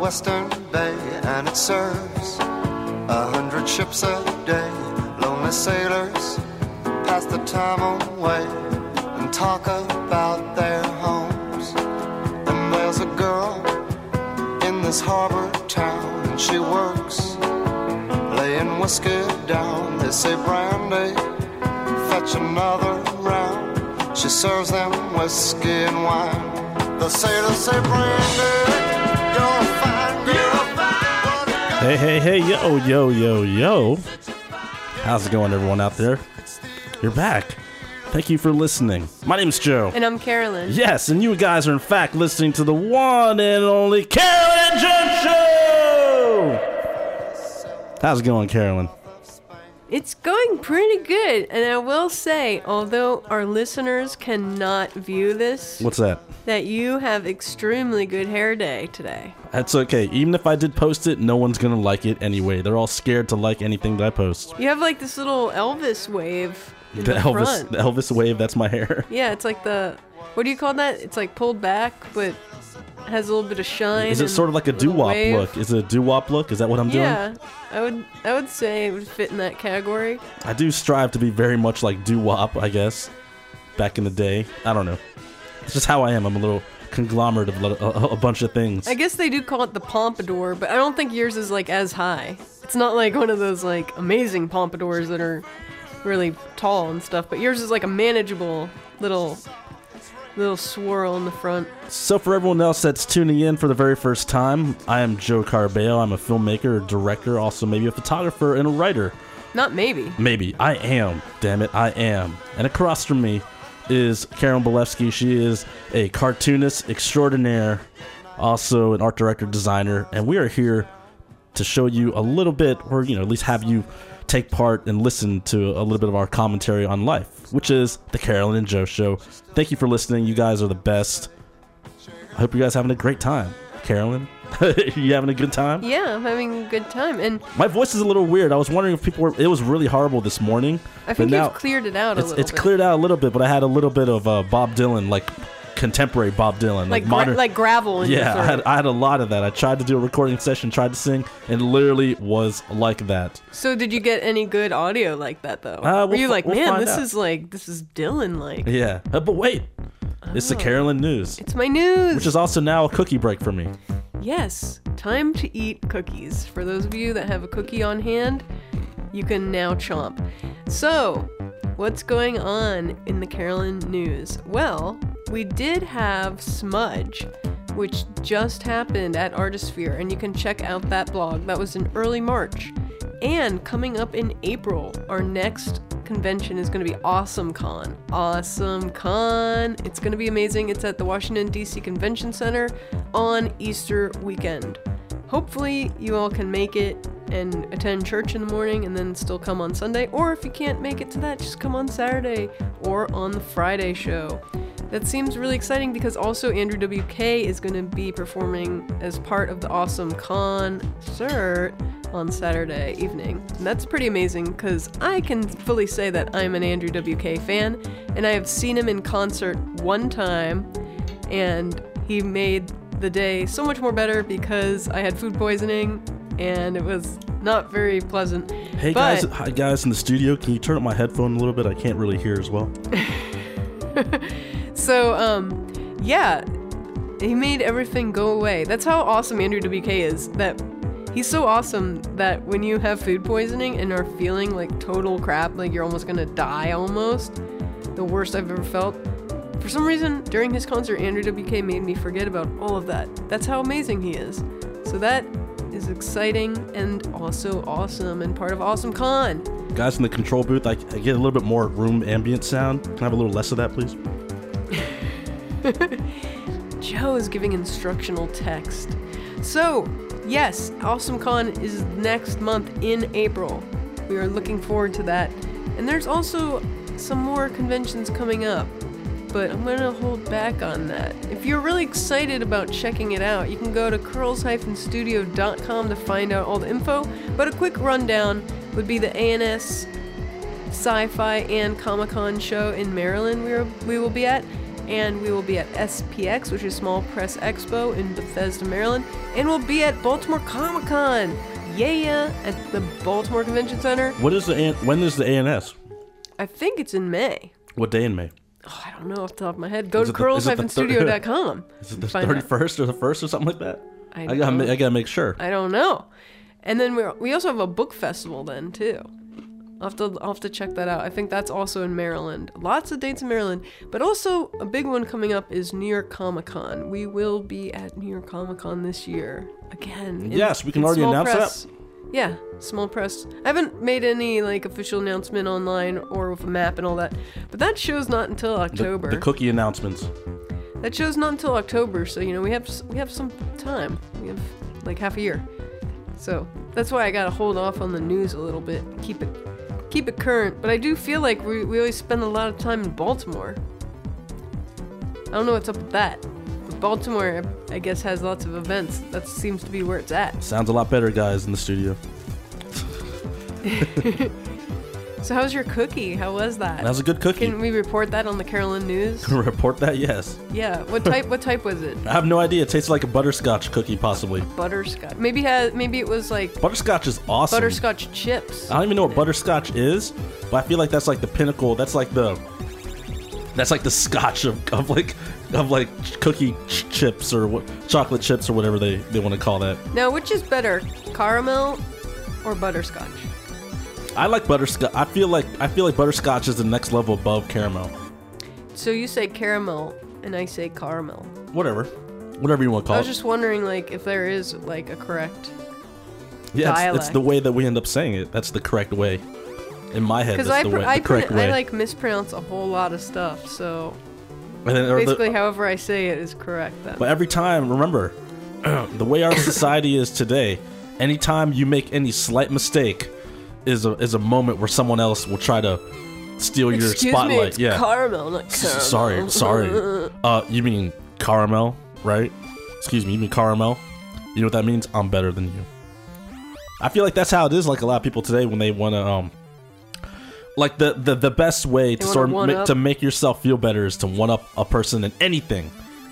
western bay, and it serves 100 ships a day. Lonely sailors pass the time away and talk about their homes. And there's a girl in this harbor town, and she works laying whiskey down. They say, Brandy, fetch another round. She serves them whiskey and wine. The sailors say, Brandy, you're fine, you're fine. Hey, yo. How's it going, everyone out there? You're back. Thank you for listening. My name's Joe. And I'm Carolyn. Yes, and you guys are in fact listening to the one and only Carolyn and Joe Show! How's it going, Carolyn? It's going pretty good, and I will say, although our listeners cannot view this, What's that? that you have extremely good hair day today. That's okay. Even if I did post it, no one's gonna like it anyway. They're all scared to like anything that I post. You have like this little Elvis wave in the front. The Elvis wave, that's my hair. Yeah, it's like what do you call that? It's like pulled back, but has a little bit of shine. Is it sort of like a doo-wop look? Is it a doo-wop look? Is that what I'm doing? Yeah, I would say it would fit in that category. I do strive to be very much like doo-wop, I guess. Back in the day. I don't know. It's just how I am. I'm a little conglomerate of a bunch of things. I guess they do call it the pompadour, but I don't think yours is like as high. It's not like one of those like amazing pompadours that are really tall and stuff, but yours is like a manageable little swirl in the front. So for everyone else that's tuning in for the very first time, I am Joe Carbeo. I'm a filmmaker, a director, also maybe a photographer and a writer. Not maybe. Maybe. I am. Damn it, I am. And across from me is Karen Bolevsky. She is a cartoonist extraordinaire, also an art director, designer, and we are here to show you a little bit, or at least have you take part and listen to a little bit of our commentary on life, which is the Carolyn and Joe Show. Thank you for listening. You guys are the best. I hope you guys are having a great time. Carolyn, you having a good time? Yeah, I'm having a good time. And my voice is a little weird. I was wondering if people it was really horrible this morning. I think you've cleared it out a little bit. It's cleared out a little bit, but I had a little bit of Bob Dylan, like contemporary Bob Dylan, like modern, like gravel in your throat. I had a lot of that. I tried to do a recording session, tried to sing, and literally was like that. So did you get any good audio like that though? Were you like, man, this is Dylan like? Yeah, but wait, it's the Carolyn News. It's my news, which is also now a cookie break for me. Yes, time to eat cookies. For those of you that have a cookie on hand, you can now chomp. So, what's going on in the Carolyn News? Well, we did have Smudge, which just happened at Artisphere, and you can check out that blog. That was in early March. And coming up in April, our next convention is going to be AwesomeCon. AwesomeCon! It's going to be amazing. It's at the Washington, D.C. Convention Center on Easter weekend. Hopefully, you all can make it and attend church in the morning and then still come on Sunday. Or if you can't make it to that, just come on Saturday or on the Friday show. That seems really exciting because also Andrew WK is going to be performing as part of the AwesomeCon concert on Saturday evening. And that's pretty amazing because I can fully say that I'm an Andrew WK fan, and I have seen him in concert one time, and he made the day so much more better because I had food poisoning and it was not very pleasant. Hey guys, hi guys in the studio, can you turn up my headphone a little bit? I can't really hear as well. So, yeah, he made everything go away. That's how awesome Andrew WK is, that he's so awesome that when you have food poisoning and are feeling like total crap, like you're almost gonna die almost, the worst I've ever felt, for some reason, during his concert, Andrew WK made me forget about all of that. That's how amazing he is. So that is exciting and also awesome and part of AwesomeCon. Guys in the control booth, I get a little bit more room ambient sound. Can I have a little less of that, please? Joe is giving instructional text. So, yes, AwesomeCon is next month in April. We are looking forward to that. And there's also some more conventions coming up, but I'm going to hold back on that. If you're really excited about checking it out, you can go to curls-studio.com to find out all the info. But a quick rundown would be the ANS Sci-Fi and Comic-Con show in Maryland we will be at. And we will be at SPX, which is Small Press Expo in Bethesda, Maryland. And we'll be at Baltimore Comic-Con. Yeah, at the Baltimore Convention Center. When is the ANS? I think it's in May. What day in May? Oh, I don't know off the top of my head. Go to Is it the curls-studio.com. Is it the 31st or the 1st or something like that? I gotta make sure. I don't know. And then we also have a book festival then too. I'll have to check that out. I think that's also in Maryland. Lots of dates in Maryland. But also a big one coming up is New York Comic Con. We will be at New York Comic Con this year again. Yes, we can already announce that. Yeah, small press. I haven't made any like official announcement online or with a map and all that. But that show's not until October. The cookie announcements. That show's not until October, so we have some time. We have like half a year. So that's why I gotta hold off on the news a little bit. Keep it current. But I do feel like we always spend a lot of time in Baltimore. I don't know what's up with that. But Baltimore, I guess, has lots of events. That seems to be where it's at. Sounds a lot better, guys, in the studio. So how's your cookie? How was that? That was a good cookie. Can we report that on the Carolyn News? Report that? Yes. Yeah. What type was it? I have no idea. It tastes like a butterscotch cookie, possibly. Butterscotch. Maybe it was like Butterscotch is awesome. butterscotch chips. I don't even know what butterscotch is, but I feel like that's like the pinnacle. That's like the scotch of cookie chips or chocolate chips or whatever they want to call that. Now, which is better, caramel or butterscotch? I like butterscotch. I feel like butterscotch is the next level above caramel. So you say caramel and I say caramel. Whatever you want to call it. I was just wondering, like, if there is like a correct dialect. It's the way that we end up saying it. That's the correct way. In my head, that's the correct way. I like mispronounce a whole lot of stuff, so and then, basically however I say it is correct then. But every time, remember, the way our society is today, anytime you make any slight mistake is a moment where someone else will try to steal your spotlight. Me, it's caramel, not caramel. Sorry. You mean caramel, right? Excuse me, you mean caramel? You know what that means? I'm better than you. I feel like that's how it is. Like a lot of people today when they want to like the best way to to make yourself feel better is to one up a person in anything.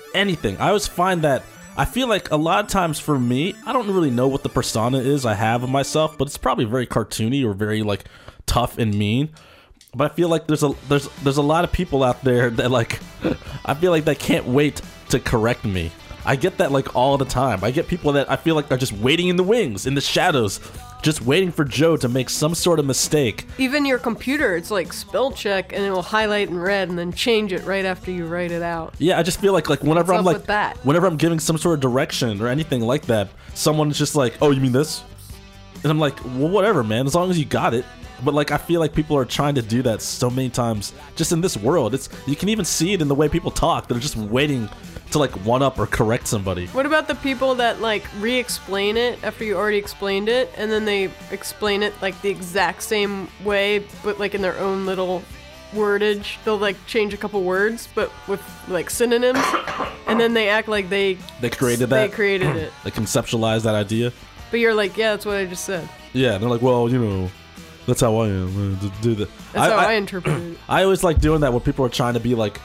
I always find that I feel like a lot of times for me, I don't really know what the persona is I have of myself, but it's probably very cartoony or very like tough and mean. But I feel like there's a lot of people out there that like I feel like they can't wait to correct me. I get that like all the time. I get people that I feel like are just waiting in the wings, in the shadows, just waiting for Joe to make some sort of mistake. Even your computer, it's like spell check and it will highlight in red and then change it right after you write it out. Yeah, I just feel like whenever whenever I'm giving some sort of direction or anything like that, someone's just like, "Oh, you mean this?" And I'm like, "Well, whatever, man, as long as you got it." But like I feel like people are trying to do that so many times just in this world. You can even see it in the way people talk. They're just waiting to like one up or correct somebody. What about the people that like re-explain it after you already explained it and then they explain it like the exact same way but like in their own little wordage? They'll like change a couple words but with like synonyms and then they act like they created that. They created it. They conceptualized that idea. But you're like, yeah, that's what I just said. Yeah, and they're like, well, you know, that's how I am. Do that. That's how I interpret it. I always like doing that when people are trying to be like,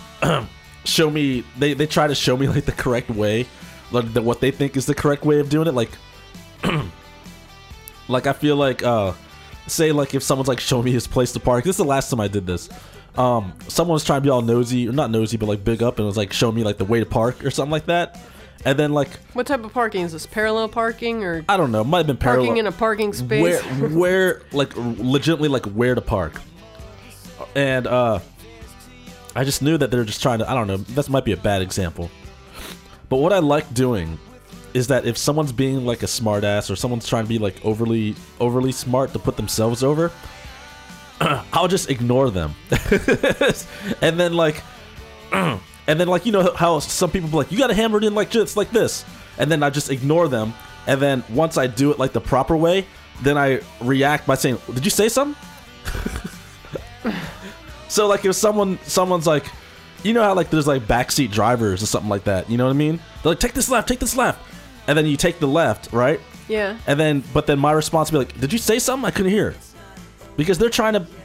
show me. They try to show me like the correct way, like what they think is the correct way of doing it. Like, like I feel like, say like if someone's like showing me his place to park. This is the last time I did this. Someone was trying to be all nosy, or not nosy, but like big up, and was like showing me like the way to park or something like that. And then like, what type of parking is this? Parallel parking or I don't know. It might have been parallel. Parking in a parking space. Where like legitimately like where to park. And I just knew that they're just trying to. I don't know. That might be a bad example. But what I like doing is that if someone's being like a smartass or someone's trying to be like overly smart to put themselves over, I'll just ignore them. And then like. And then, like, you know how some people be like, you gotta hammer it in like just like this. And then I just ignore them. And then once I do it like the proper way, then I react by saying, did you say something? So, like, if someone's like, you know how, like, there's, like, backseat drivers or something like that. You know what I mean? They're like, take this left. And then you take the left, right? Yeah. And then, but then my response would be like, did you say something? I couldn't hear. Because they're trying to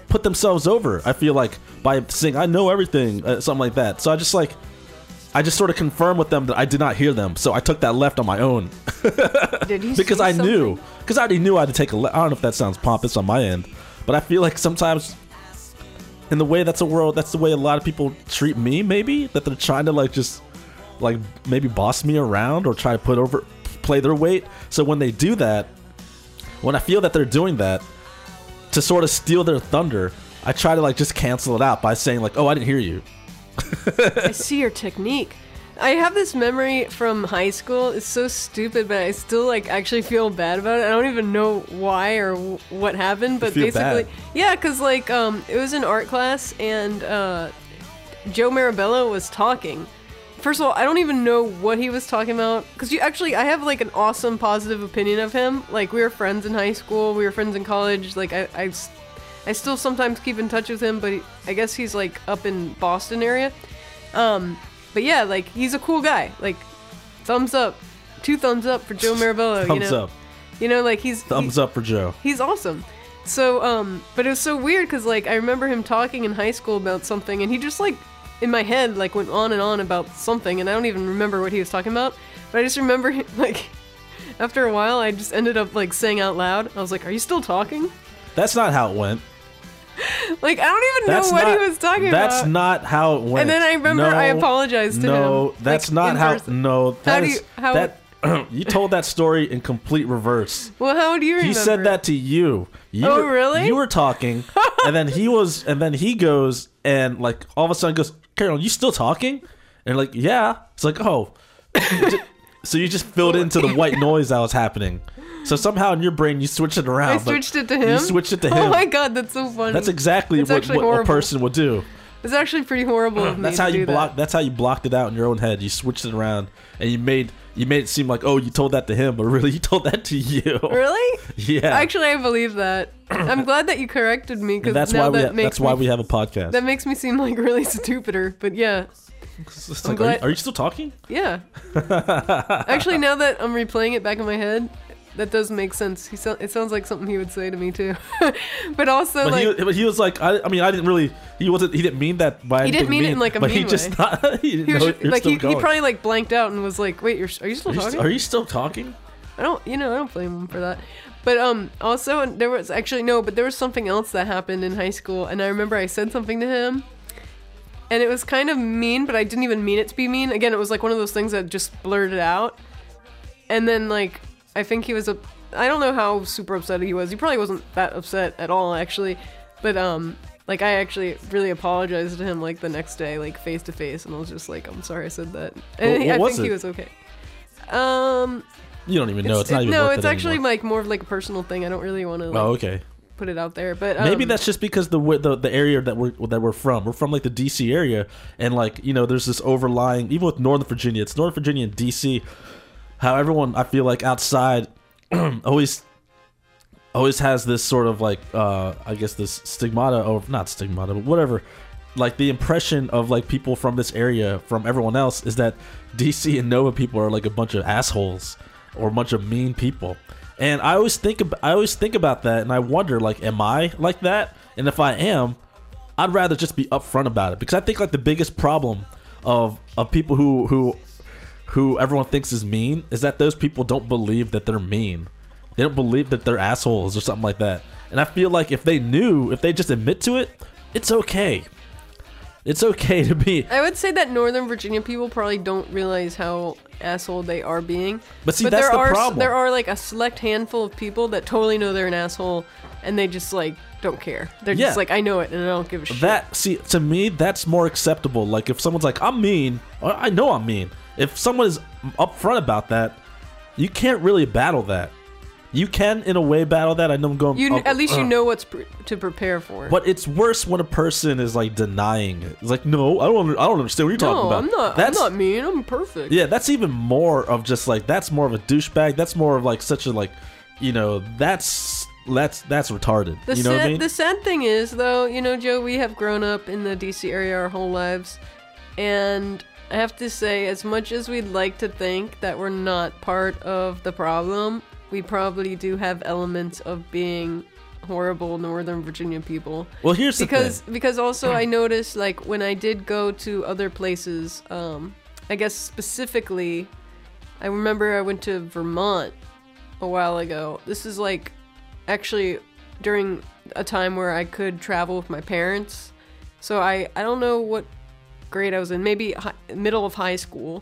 put themselves over. I feel like by saying I know everything, something like that. So I just sort of confirmed with them that I did not hear them. So I took that left on my own. Did you because say I something? knew, because I already knew I had to take a left. I don't know if that sounds pompous on my end, but I feel like sometimes in the way that's the way a lot of people treat me. Maybe that they're trying to like just like maybe boss me around or try to play their weight. So when they do that, when I feel that they're doing that to sort of steal their thunder, I try to like just cancel it out by saying like, oh, I didn't hear you. I see your technique. I have this memory from high school. It's so stupid, but I still like actually feel bad about it. I don't even know why or what happened, but basically, bad. yeah, because like it was an art class and Joe Marabella was talking. First of all, I don't even know what he was talking about because I have like an awesome positive opinion of him. Like we were friends in high school, we were friends in college. Like I still sometimes keep in touch with him, but I guess he's like up in Boston area. But yeah, like he's a cool guy. Like thumbs up, 2 thumbs up for Joe Marabella. Thumbs up. You know, like Thumbs up for Joe. He's awesome. So, but it was so weird because like I remember him talking in high school about something, and he just like in my head like went on and on about something, and I don't even remember what he was talking about. But I just remember like after a while, I just ended up like saying out loud. I was like, "Are you still talking?" That's not how it went. Like I don't even know what he was talking about. That's not how it went. And then I remember I apologized to him. No, that's like, not how. person. No, that is how that. You told that story in complete reverse. Well, how do you remember? He said that to you. Oh, really? You were talking, and then he goes and like all of a sudden goes, Carol, you still talking? And like, yeah. It's like, oh. So you just filled into the white noise that was happening. So somehow in your brain you switched it around. I switched it to him? You switched it to him. Oh my god, that's so funny. That's exactly what a person would do. It's actually pretty horrible of me That's how to you do blocked. That's how you blocked it out in your own head. You switched it around, and you made it seem like, oh, you told that to him, but really you told that to you. Really? Yeah. Actually, I believe that. I'm glad that you corrected me because that's why we have a podcast. That makes me seem like really stupider. But yeah. It's like, are you still talking? Yeah. Actually, now that I'm replaying it back in my head, that does make sense. It sounds like something he would say to me too. But also, he was like, I mean, I didn't really. He didn't mean that by. He didn't mean it in like a mean way. But he just thought he didn't know you're like still he going. probably like blanked out and was like, "Wait, are you still talking? Are you still talking?" I don't blame him for that. But also there was something else that happened in high school, and I remember I said something to him. And it was kind of mean, but I didn't even mean it to be mean. Again, it was like one of those things that just blurted out. And then, like, I think he was I don't know how super upset he was. He probably wasn't that upset at all, actually. But, like, I actually really apologized to him, like, the next day, like, face to face. And I was just like, I'm sorry I said that. And I think he was okay. You don't even know. It's not even no, worth it's it actually, anymore. like, more of, like, a personal thing. I don't really want to, like, oh, okay. put it out there, but maybe that's just because the area that we're from. We're from like the DC area, and like there's this overlying, even with Northern Virginia. It's Northern Virginia and DC. How everyone, I feel like outside, always has this sort of like I guess this stigmata, or not stigmata, but whatever. Like the impression of like people from this area from everyone else is that DC and Nova people are like a bunch of assholes or a bunch of mean people. And I always think about that, and I wonder, like, am I like that? And if I am, I'd rather just be upfront about it, because I think like the biggest problem of people who everyone thinks is mean is that those people don't believe that they're mean. They don't believe that they're assholes or something like that. And I feel like if they just admit to it, it's okay. It's okay to be. I would say that Northern Virginia people probably don't realize how asshole they are being. But see, that's the problem. There are like a select handful of people that totally know they're an asshole, and they just like don't care. They're just like, I know it, and I don't give a shit. To me, that's more acceptable. Like if someone's like, I'm mean, I know I'm mean. If someone is upfront about that, you can't really battle that. You can, in a way, battle that. I know I'm going. At least you know what's to prepare for. But it's worse when a person is like denying it. It's like, no, I don't understand what you're talking about. I'm not mean. I'm perfect. Yeah, that's even more of just like, that's more of a douchebag. That's more of like such a like, that's retarded. What I mean? The sad thing is, though, Joe, we have grown up in the DC area our whole lives, and I have to say, as much as we'd like to think that we're not part of the problem, we probably do have elements of being horrible Northern Virginia people. Well, here's the thing. Because also I noticed, like, when I did go to other places, I guess specifically, I remember I went to Vermont a while ago. This is like actually during a time where I could travel with my parents. So I don't know what grade I was in, maybe middle of high school.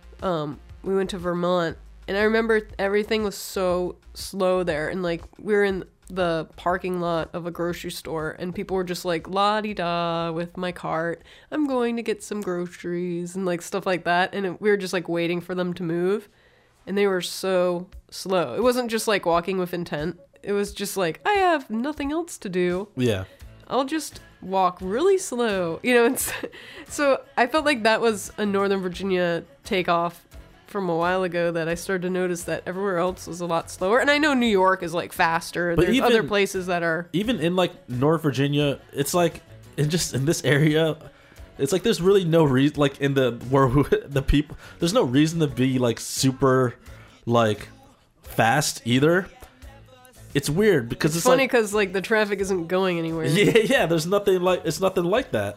We went to Vermont, and I remember everything was so slow there, and like we were in the parking lot of a grocery store, and people were just like la-di-da with my cart, I'm going to get some groceries and like stuff like that, and we were just like waiting for them to move, and they were so slow. It wasn't just like walking with intent. It was just like, I have nothing else to do. Yeah. I'll just walk really slow, you know. So I felt like that was a Northern Virginia takeoff from a while ago, that I started to notice that everywhere else was a lot slower. And I know New York is like faster. But there's even, other places that are even in like North Virginia, it's like in this area, it's like there's really no reason, like in the people, there's no reason to be like super like fast either. It's weird because it's funny because like the traffic isn't going anywhere. Yeah, there's nothing like that.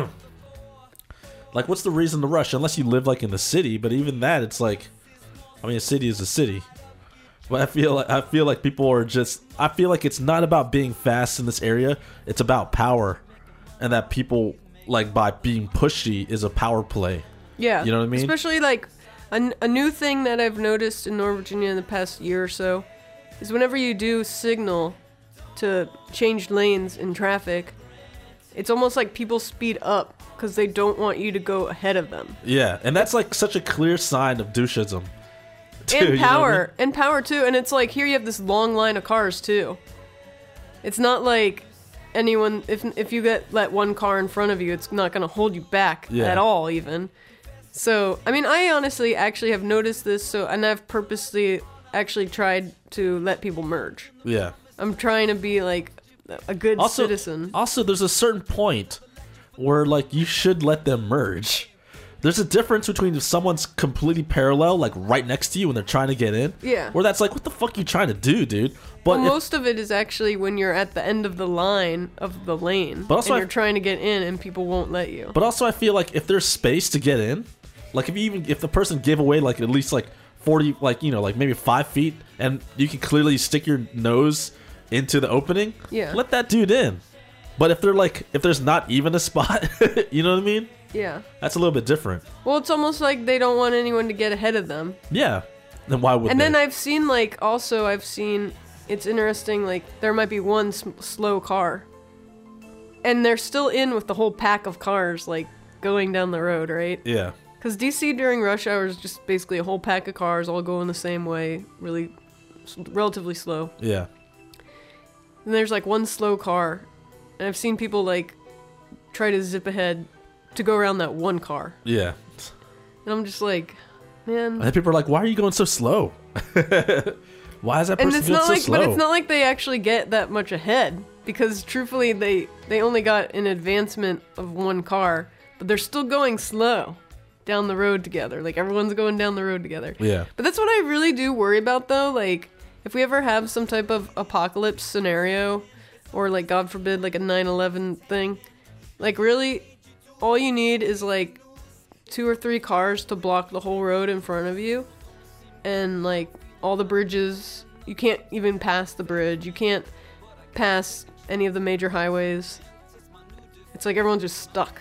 Like, what's the reason to rush? Unless you live like in the city, but even that, it's like, I mean, a city is a city. But I feel like people are just. I feel like it's not about being fast in this area. It's about power, and that people like by being pushy is a power play. Yeah, you know what I mean. Especially like a new thing that I've noticed in North Virginia in the past year or so is whenever you do signal to change lanes in traffic, it's almost like people speed up because they don't want you to go ahead of them. Yeah, and that's like such a clear sign of doucheism. Too, and power, you know what I mean? And power too. And it's like here you have this long line of cars too. It's not like anyone, if you let one car in front of you, it's not going to hold you back at all even. So, I mean, I honestly actually have noticed this, and I've purposely actually tried to let people merge. Yeah. I'm trying to be like a good citizen. Also, there's a certain point where like you should let them merge. There's a difference between if someone's completely parallel, like right next to you when they're trying to get in. Yeah. Where that's like, what the fuck are you trying to do, dude? But most of it is actually when you're at the end of the line of the lane, but also and you're trying to get in and people won't let you. But also I feel like if there's space to get in, like if the person gave away like at least like 40, like, you know, like maybe 5 feet, and you can clearly stick your nose into the opening, let that dude in. But if there's not even a spot, you know what I mean? Yeah. That's a little bit different. Well, it's almost like they don't want anyone to get ahead of them. Yeah. Then why would they? And then I've seen, it's interesting, like, there might be one slow car. And they're still in with the whole pack of cars, like, going down the road, right? Yeah. Because DC during rush hour is just basically a whole pack of cars all going the same way, relatively slow. Yeah. And there's, like, one slow car. And I've seen people, like, try to zip ahead to go around that one car. Yeah. And I'm just like, man. And then people are like, why are you going so slow? Why is that person going so slow? But it's not like they actually get that much ahead. Because truthfully, they only got an advancement of one car. But they're still going slow down the road together. Like, everyone's going down the road together. Yeah. But that's what I really do worry about, though. Like, if we ever have some type of apocalypse scenario, or, like, God forbid, like a 9/11 thing, like, really, all you need is, like, 2 or 3 cars to block the whole road in front of you. And, like, all the bridges, you can't even pass the bridge. You can't pass any of the major highways. It's like everyone's just stuck.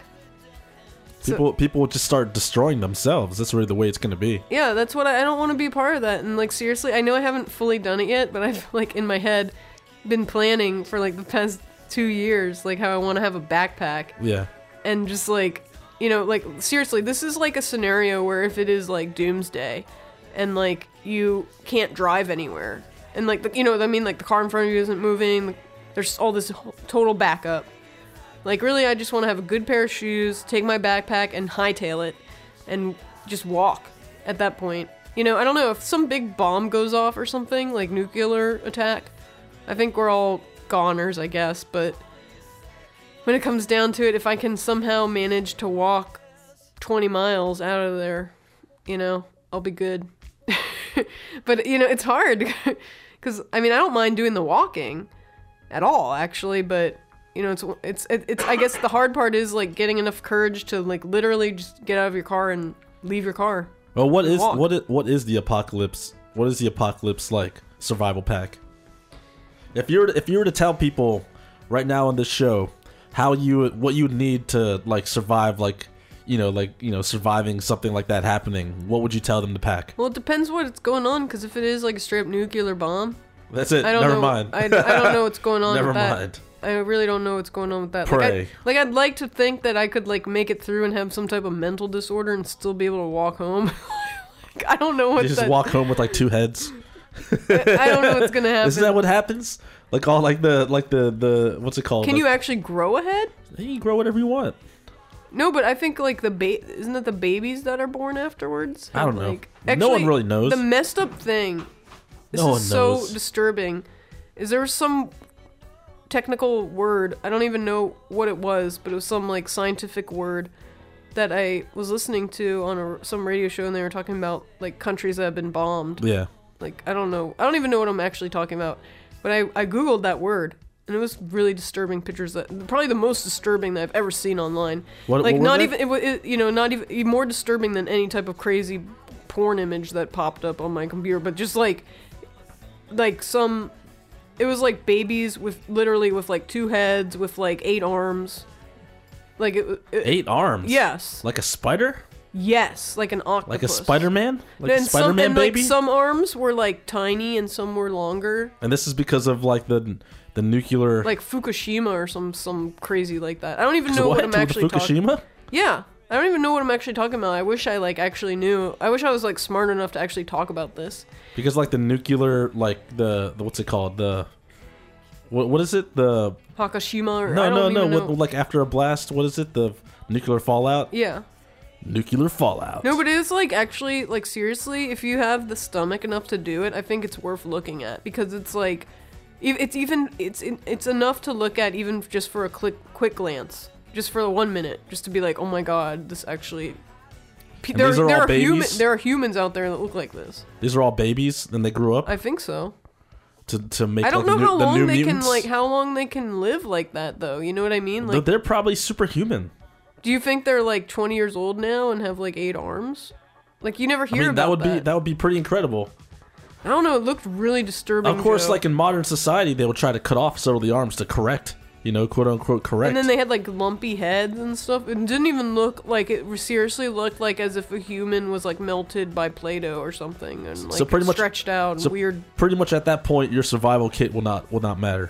People will just start destroying themselves. That's really the way it's going to be. Yeah, that's what I don't want to be a part of that. And, like, seriously, I know I haven't fully done it yet, but I've, like, in my head been planning for, like, the past 2 years, like, how I want to have a backpack. Yeah. And just, like, you know, like, seriously, this is, like, a scenario where if it is, like, doomsday and, like, you can't drive anywhere and, like, you know what I mean? Like, the car in front of you isn't moving. There's all this total backup. Like, really, I just want to have a good pair of shoes, take my backpack, and hightail it, and just walk at that point. You know, I don't know, if some big bomb goes off or something, like nuclear attack, I think we're all goners, I guess, but when it comes down to it, if I can somehow manage to walk 20 miles out of there, you know, I'll be good. But, you know, it's hard, because, I mean, I don't mind doing the walking, at all, actually. But you know, it's I guess the hard part is like getting enough courage to like literally just get out of your car and leave your car. Well, what is the apocalypse? What is the apocalypse like survival pack? If you were to tell people right now on this show what you would need to like survive, surviving something like that happening, what would you tell them to pack? Well, it depends what's going on, because if it is like a straight up nuclear bomb, that's it. Never mind. I don't know what's going on. Never with that. mind. I really don't know what's going on with that. Pray. I'd like to think that I could like make it through and have some type of mental disorder and still be able to walk home. I don't know what. You just walk home with like 2 heads. I don't know what's gonna happen. Isn't that what happens? Like all the what's it called? Can you actually grow a head? You can grow whatever you want. No, but I think like isn't it the babies that are born afterwards? I don't know. Like, actually, no one really knows. The messed up thing. This is so disturbing. Is there some technical word? I don't even know what it was, but it was some like scientific word that I was listening to on some radio show, and they were talking about like countries that have been bombed. Yeah. Like I don't know. I don't even know what I'm actually talking about. But I googled that word, and it was really disturbing pictures. Probably the most disturbing that I've ever seen online. What not even more disturbing than any type of crazy porn image that popped up on my computer. But just like some, it was like babies with like 2 heads with like 8 arms. Like 8 arms. Yes. Like a spider. Yes, like an octopus. Like a Spider-Man? Like and a Spider-Man baby? Like some arms were like tiny and some were longer. And this is because of like the nuclear... Like Fukushima or some crazy like that. I don't even know what I'm actually talking about. Fukushima? Yeah. I don't even know what I'm actually talking about. I wish I like actually knew. I wish I was like smart enough to actually talk about this. Because like the nuclear, like the what's it called? The... What is it? The... Fukushima or... No. Like after a blast, what is it? The nuclear fallout? Yeah. Nuclear fallout. No, but it's like actually like seriously, if you have the stomach enough to do it, I think it's worth looking at, because it's like it's enough to look at even just for a quick glance, just for the 1 minute, just to be like, oh my god, this actually. There are humans out there that look like this. These are all babies, and they grew up. I think so. To make. I don't know how long they mutants? how long they can live like that though. You know what I mean? Like they're probably superhuman. Do you think they're like 20 years old now and have like 8 arms? Like you never hear about that. That would be pretty incredible. I don't know. It looked really disturbing. Of course, Joe. like in modern society, they would try to cut off several of the arms to correct, quote unquote correct. And then they had like lumpy heads and stuff. It didn't even look like it. Seriously, looked like as if a human was like melted by Play-Doh or something, and like stretched out and weird. Pretty much at that point, your survival kit will not matter.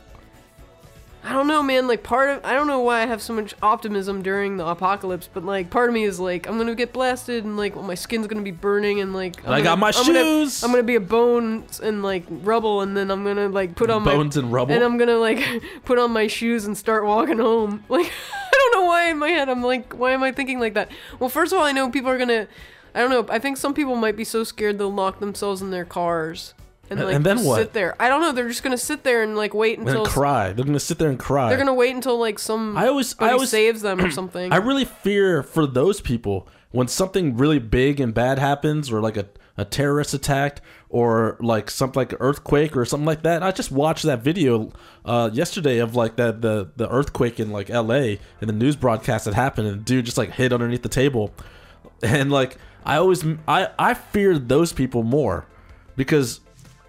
I don't know, man. Like I don't know why I have so much optimism during the apocalypse, but like part of me is like, I'm gonna get blasted and like my skin's gonna be burning and like I got my shoes. I'm gonna be a bones and like rubble, and then I'm gonna like put on bones and rubble, and I'm gonna like put on my shoes and start walking home. Like I don't know why in my head I'm like, why am I thinking like that? Well, first of all, I know people are gonna. I don't know. I think some people might be so scared they'll lock themselves in their cars. And then what? Sit there. I don't know. They're just gonna sit there and like wait until cry. They're gonna sit there and cry. They're gonna wait until like somebody saves them or something. I really fear for those people when something really big and bad happens, or like a terrorist attack, or like something like an earthquake or something like that. I just watched that video yesterday of like the earthquake in like LA and the news broadcast that happened, and the dude just like hid underneath the table, and like I fear those people more because.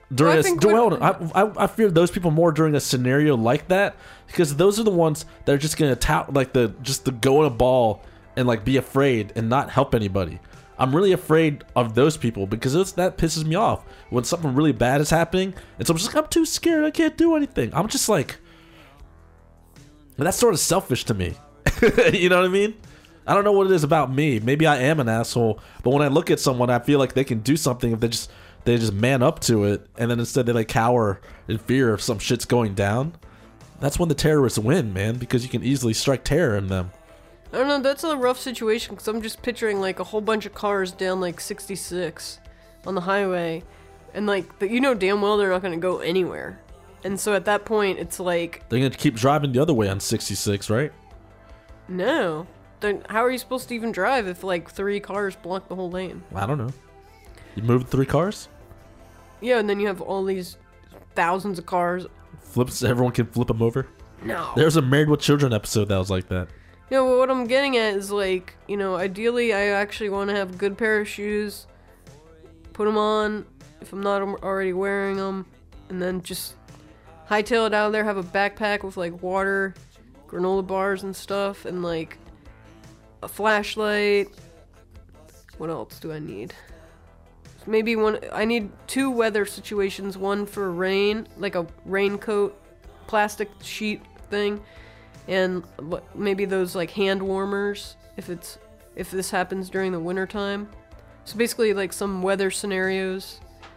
I fear those people more during a scenario like that, because those are the ones that are just gonna go in a ball and like be afraid and not help anybody. I'm really afraid of those people because that pisses me off when something really bad is happening and someone's just like, I'm too scared, I can't do anything. I'm just like, that's sort of selfish to me. You know what I mean? I don't know what it is about me. Maybe I am an asshole, but when I look at someone, I feel like they can do something if they just man up to it, and then instead they like cower in fear of some shit's going down. That's when the terrorists win, man, because you can easily strike terror in them. I don't know, that's a rough situation, because I'm just picturing like a whole bunch of cars down like 66 on the highway, and like damn well they're not going to go anywhere. And so at that point it's like they're going to keep driving the other way on 66, right? No. Then how are you supposed to even drive if like 3 cars block the whole lane? I don't know. You moved 3 cars? Yeah, and then you have all these thousands of cars everyone can flip them over. No. There's a Married with Children episode that was like that. No, but what I'm getting at is like, ideally I actually want to have a good pair of shoes, put them on if I'm not already wearing them, and then just hightail it out of there, have a backpack with like water, granola bars and stuff, and like a flashlight. What else do I need? Maybe I need 2 weather situations, one for rain, like a raincoat plastic sheet thing, and maybe those like hand warmers if this happens during the winter time. So basically like some weather scenarios.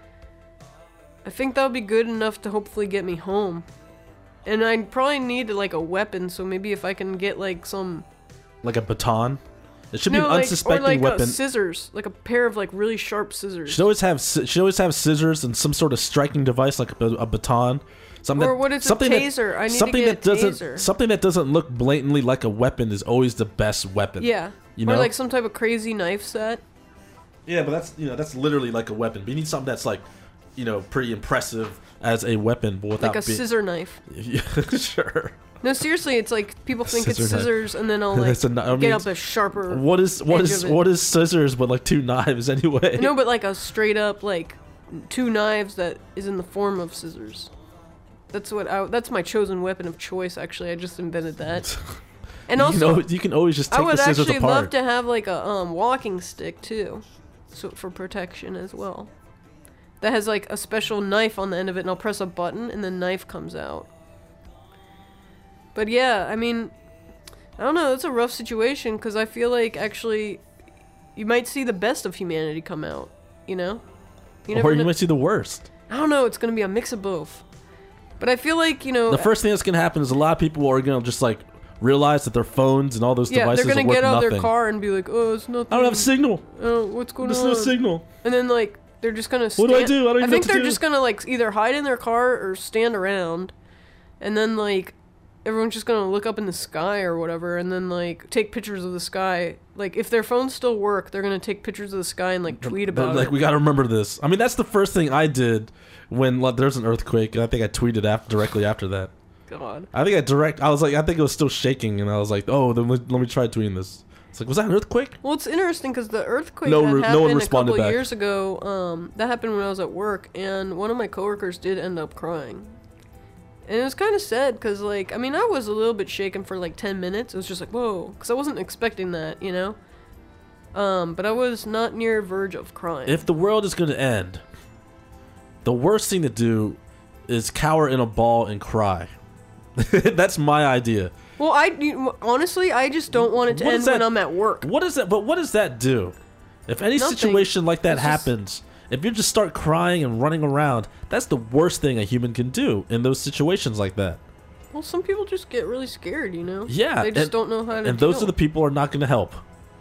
I think that'll be good enough to hopefully get me home. And I probably need like a weapon, so maybe if I can get like some... Like a baton? It should be no, an unsuspecting or like weapon. Scissors, like a pair of like really sharp scissors. Should always have scissors and some sort of striking device like a baton. Something or what is a taser? I need to get a taser. Something that doesn't look blatantly like a weapon is always the best weapon. Yeah. Or like some type of crazy knife set. Yeah, but that's literally like a weapon. But you need something that's like, pretty impressive as a weapon, but without like a scissor knife. Yeah, sure. No, seriously, it's like people think it's scissors, and then I'll like get up a sharper. What is scissors but like 2 knives anyway? No, but like a straight up like 2 knives that is in the form of scissors. That's my chosen weapon of choice. Actually, I just invented that. And also, you can always just take the scissors apart. I would actually love to have like a walking stick too, so for protection as well. That has like a special knife on the end of it, and I'll press a button, and the knife comes out. But yeah, I mean, I don't know, it's a rough situation, because I feel like, actually, you might see the best of humanity come out, You or you might see the worst. I don't know, it's going to be a mix of both. But I feel like, The first thing that's going to happen is a lot of people are going to just, like, realize that their phones and all those devices are worth nothing. Yeah, they're going to get out of their car and be like, oh, it's nothing. I don't have a signal. Oh, what's going on? There's no signal. And then, like, they're just going to stand... What do I do? I don't even know what to do. I think they're just going to, like, either hide in their car or stand around. And then, like... everyone's just gonna look up in the sky or whatever, and then like take pictures of the sky. Like if their phones still work, they're gonna take pictures of the sky and like tweet about it. Like we gotta remember this. I mean, that's the first thing I did when there's an earthquake, and I think I tweeted directly after that. God. I think I was like, I think it was still shaking, and I was like, oh, then let me try tweeting this. It's like, was that an earthquake? Well, it's interesting because the earthquake that happened a couple of years ago, that happened when I was at work, and one of my coworkers did end up crying. And it was kind of sad because, like, I mean, I was a little bit shaken for, like, 10 minutes. It was just like, whoa, because I wasn't expecting that, But I was not near verge of crying. If the world is going to end, the worst thing to do is cower in a ball and cry. That's my idea. Well, honestly, I just don't want it to end when I'm at work. What is that? But what does that do? If any situation like that happens... if you just start crying and running around, that's the worst thing a human can do in those situations like that. Well, some people just get really scared, Yeah. They just don't know how to And those are the people who are not going to help.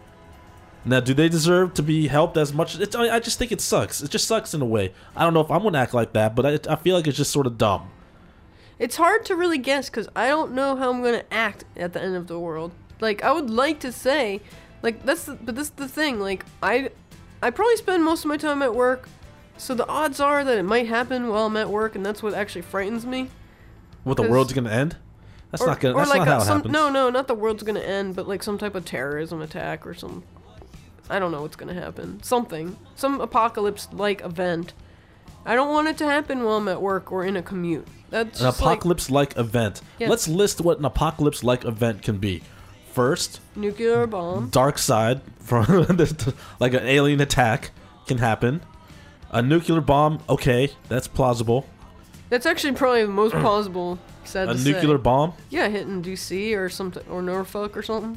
Now, do they deserve to be helped as much? I just think it sucks. It just sucks in a way. I don't know if I'm going to act like that, but I feel like it's just sort of dumb. It's hard to really guess because I don't know how I'm going to act at the end of the world. Like, I would like to say, like, but this is the thing. Like, I probably spend most of my time at work, so the odds are that it might happen while I'm at work, and that's what actually frightens me. What, the world's gonna end? That's not how it happens. No, not the world's gonna end, but like some type of terrorism attack or some... I don't know what's gonna happen. Something. Some apocalypse-like event. I don't want it to happen while I'm at work or in a commute. That's an apocalypse-like event. Yeah. Let's list what an apocalypse-like event can be. First, nuclear bomb. Dark side, from like an alien attack can happen. A nuclear bomb, okay, that's plausible. That's actually probably the most plausible. Sad to say. A nuclear bomb? Yeah, hitting DC or something, or Norfolk or something.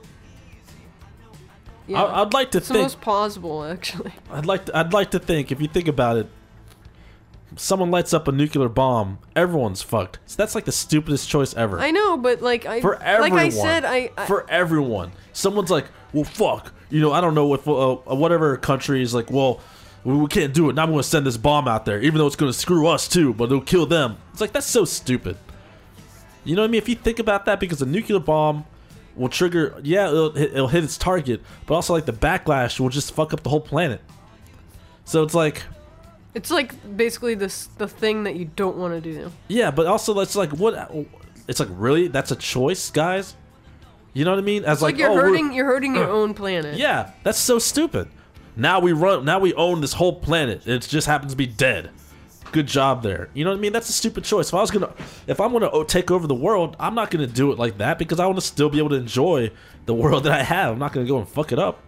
Yeah, I'd like to think. It's the most plausible, actually. I'd like to think, if you think about it, someone lights up a nuclear bomb, everyone's fucked. So that's like the stupidest choice ever. I know, but like for everyone, like I said, for everyone, someone's like, well, fuck, I don't know if whatever country is like, well, we can't do it. Now I'm going to send this bomb out there, even though it's going to screw us too, but it'll kill them. It's like, that's so stupid. You know what I mean? If you think about that, because a nuclear bomb will trigger, yeah, it'll hit its target, but also like the backlash will just fuck up the whole planet. So it's like, It's like basically the thing that you don't want to do. Yeah, but also it's like what? It's like really that's a choice, guys. You know what I mean? As Like you're hurting your own planet. Yeah, that's so stupid. Now we own this whole planet. It just happens to be dead. Good job there. You know what I mean? That's a stupid choice. If I'm gonna take over the world, I'm not gonna do it like that because I want to still be able to enjoy the world that I have. I'm not gonna go and fuck it up.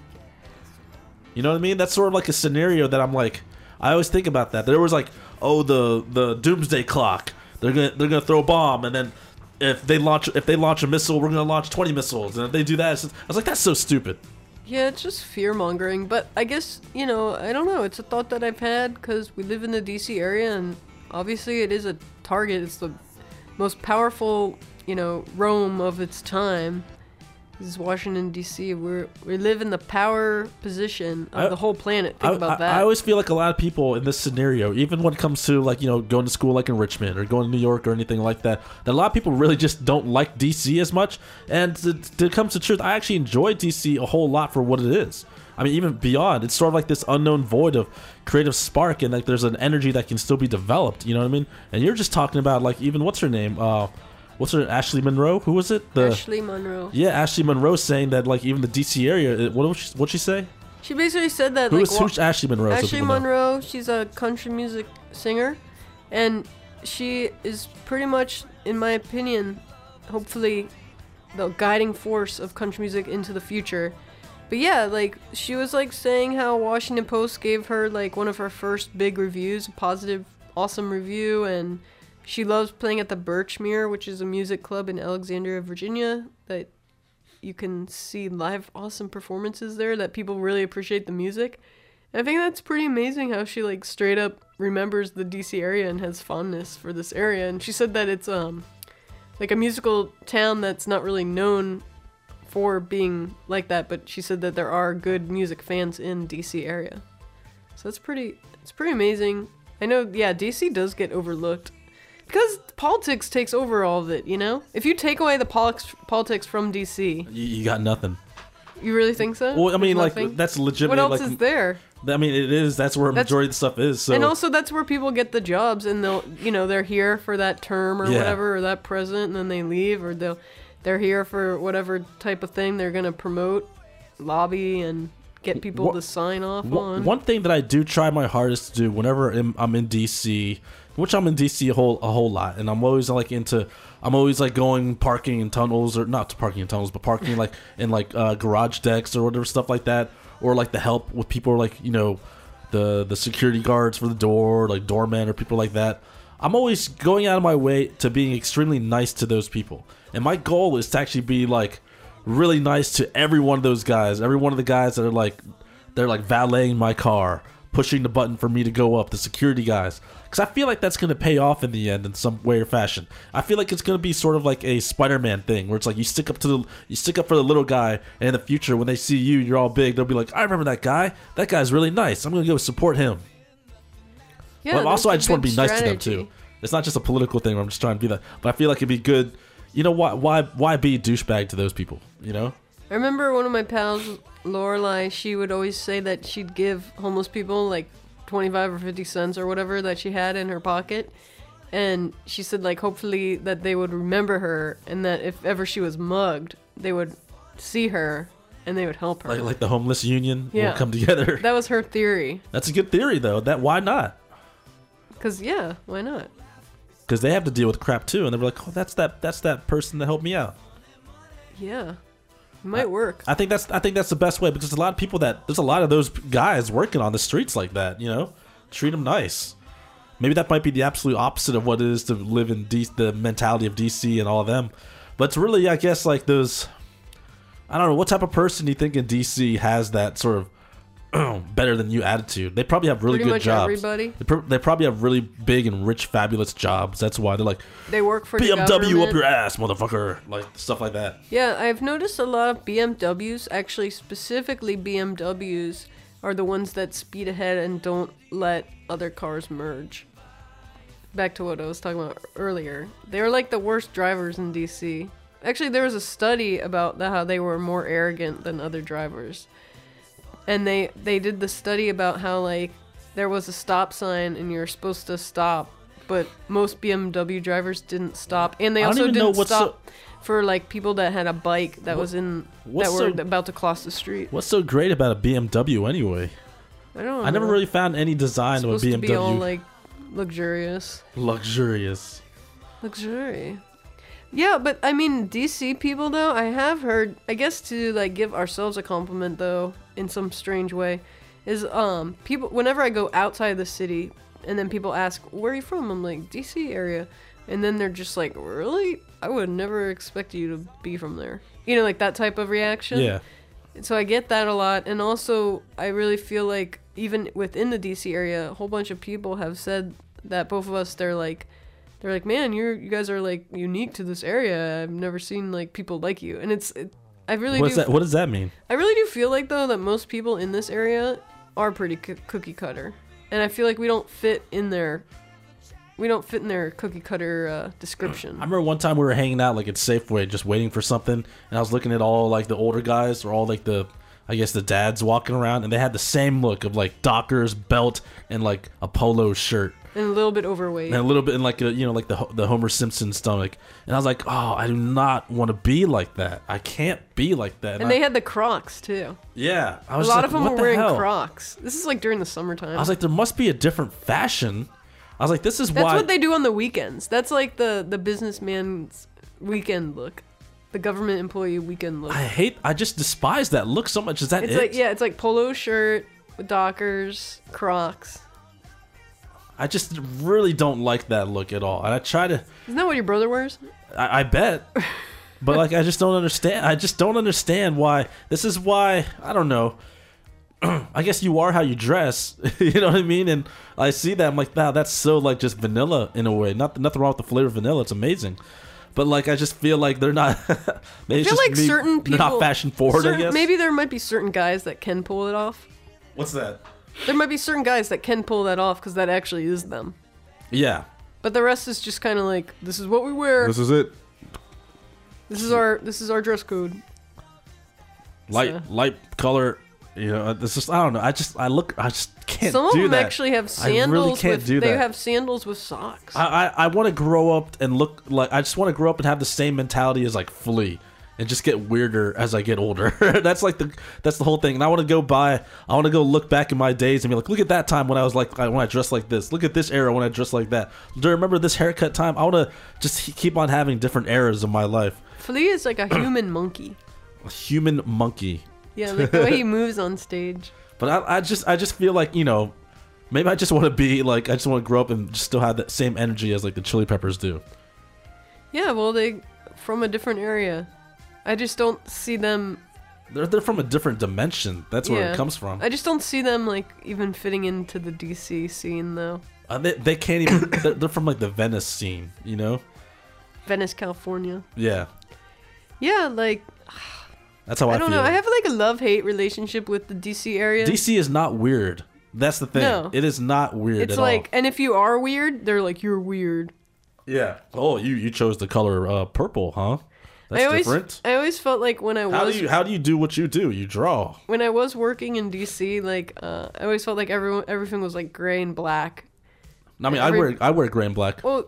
You know what I mean? That's sort of like a scenario that I'm like, I always think about that. There was like, oh, the doomsday clock. They're gonna throw a bomb, and then if they launch a missile, we're gonna launch 20 missiles, and if they do that, I was like, that's so stupid. Yeah, it's just fear-mongering, but I guess, I don't know, it's a thought that I've had, because we live in the DC area, and obviously it is a target, it's the most powerful, Rome of its time. This is Washington, D.C. We live in the power position of the whole planet. Think about that. I always feel like a lot of people in this scenario, even when it comes to like, going to school like in Richmond or going to New York or anything like that a lot of people really just don't like D.C. as much. And to come to truth, I actually enjoy D.C. a whole lot for what it is. I mean, even beyond, it's sort of like this unknown void of creative spark, and like there's an energy that can still be developed. You know what I mean? And you're just talking about like even what's her name? What's her Ashley Monroe? Who was it? Ashley Monroe. Yeah, Ashley Monroe saying that like even the DC area. What'd she say? She basically said that who's Ashley Monroe? Ashley Monroe. She's a country music singer, and she is pretty much, in my opinion, hopefully, the guiding force of country music into the future. But yeah, like she was like saying how Washington Post gave her like one of her first big reviews, a positive, awesome review, and she loves playing at the Birchmere, which is a music club in Alexandria, Virginia, that you can see live awesome performances there, that people really appreciate the music. And I think that's pretty amazing how she like straight up remembers the DC area and has fondness for this area. And she said that it's like a musical town that's not really known for being like that, but she said that there are good music fans in DC area. So it's pretty amazing. I know, yeah, DC does get overlooked. Because politics takes over all of it, If you take away the politics from DC... You got nothing. You really think so? Well, I mean, There's like, that's legitimate. What else is there? I mean, it is. That's where a majority of the stuff is. So. And also, that's where people get the jobs, and they're here for that term or whatever, or that president, and then they leave, or they're here for whatever type of thing they're going to promote, lobby, and get people to sign off on. One thing that I do try my hardest to do whenever I'm in DC... Which I'm in DC a whole lot, and I'm always like going parking in tunnels, or not parking in tunnels, but parking like in like garage decks or whatever, stuff like that, or like the help with people, like the security guards for the door, like doorman or people like that. I'm always going out of my way to being extremely nice to those people, and my goal is to actually be like really nice to every one of those guys, every one of the guys that are they're valeting my car, pushing the button for me to go up, the security guys. Because I feel like that's going to pay off in the end in some way or fashion. I feel like it's going to be sort of like a Spider-Man thing, where it's like you stick up for the little guy, and in the future when they see you're all big, they'll be like, I remember that guy. That guy's really nice. I'm going to go support him. Yeah, but also I just want to be nice to them too. It's not just a political thing where I'm just trying to be that. But I feel like it'd be good. Why be a douchebag to those people? I remember one of my pals, Lorelai, she would always say that she'd give homeless people like 25 or 50 cents or whatever that she had in her pocket, and she said like hopefully that they would remember her, and that if ever she was mugged, they would see her and they would help her. Like the homeless union will come together. That was her theory. That's a good theory though. Why not? Because why not? Because they have to deal with crap too, and they're like, oh, that's that person that helped me out. Yeah. It might work. I think that's the best way, because there's a lot of those guys working on the streets like that. Treat them nice. Maybe that might be the absolute opposite of what it is to live in the mentality of DC and all of them. But it's really, I guess, like those. I don't know what type of person do you think in DC has that sort of better than you attitude. They probably have really Pretty good much jobs. Everybody. They probably have really big and rich, fabulous jobs. That's why they're like, they work for BMW the government. up your ass, motherfucker. Like stuff like that. Yeah, I've noticed a lot of BMWs, actually specifically BMWs, are the ones that speed ahead and don't let other cars merge. Back to what I was talking about earlier. They're like the worst drivers in DC. Actually, there was a study about how they were more arrogant than other drivers. And they did the study about how, like, there was a stop sign and you're supposed to stop, but most BMW drivers didn't stop, and they I don't also even know didn't what's stop for like people that had a bike that was what's were so- about to cross the street. What's so great about a BMW anyway? I don't know. I never really found any design It's of a supposed to be all BMW like luxurious. luxurious. Luxury. Yeah, but I mean, DC people though, I have heard, I guess to like give ourselves a compliment though, in some strange way, is people, whenever I go outside the city and then people ask, where are you from? I'm like, DC area. And then they're just like, really? I would never expect you to be from there. You know, like that type of reaction. Yeah. So I get that a lot. And also, I really feel like even within the DC area, a whole bunch of people have said that both of us, they're like, man, you guys are like unique to this area. I've never seen like people like you. And I really What's do. that? What does that mean? I really do feel like though that most people in this area are pretty cookie cutter, and I feel like we don't fit in their cookie cutter description. I remember one time we were hanging out like at Safeway, just waiting for something, and I was looking at all like the older guys or all like I guess the dads walking around, and they had the same look of like Dockers belt and like a polo shirt. And a little bit overweight. And a little bit in like like the Homer Simpson stomach, and I was like, oh, I do not want to be like that. I can't be like that. And they had the Crocs too. Yeah, I A was lot like, of them what were the wearing hell? Crocs. This is like during the summertime. I was like, there must be a different fashion. I was like, this is That's why. what they do on the weekends. That's like the businessman's weekend look, the government employee weekend look. I just despise that look so much. Is that It's it? like it's like polo shirt with Dockers, Crocs. I just really don't like that look at all. And I try to. Isn't that what your brother wears? I bet. But like, I just don't understand. I just don't understand why. This is why, I don't know. I guess you are how you dress. You know what I mean? And I see that. I'm like, wow, that's so like just vanilla in a way. Nothing wrong with the flavor of vanilla. It's amazing. But like, I just feel like they're not. Maybe I feel like certain they're people not fashion forward. I guess. Maybe there might be certain guys that can pull it off. What's that? There might be certain guys that can pull that off because that actually is them. Yeah. But the rest is just kind of like, this is what we wear. This is it. This is our dress code. Light color. You know, this is, I don't know. I just can't Some of do them that. actually have I really sandals. can't do They that. have sandals with socks. I want to grow up and look like, I just want to grow up and have the same mentality as like Flea and just get weirder as I get older. That's the whole thing. And I want to go look back in my days and be like, look at that time when I was like, when I dressed like this. Look at this era when I dressed like that. Do you remember this haircut time? I want to just keep on having different eras of my life. Flea is like a human monkey. A human monkey. Yeah, like the way he moves on stage. But I just feel like, you know, maybe I just want to be like, I just want to grow up and just still have that same energy as like the Chili Peppers do. Yeah, well, they from a different area. I just don't see them. They're from a different dimension. That's where it comes from. I just don't see them like even fitting into the DC scene though. They can't even. They're from like the Venice scene, you know. Venice, California. Yeah, Yeah, like that's how I I don't feel. know. I have like a love-hate relationship with the DC area. DC is not weird. That's the thing. No. It is not weird It's at like, all. and if you are weird, they're like, you're weird. Yeah. Oh, you chose the color purple, huh? That's different. I always felt like when I was How do you do what you do? You draw. when I was working in DC, like I always felt like everything was like gray and black. I mean, I wear gray and black. Well,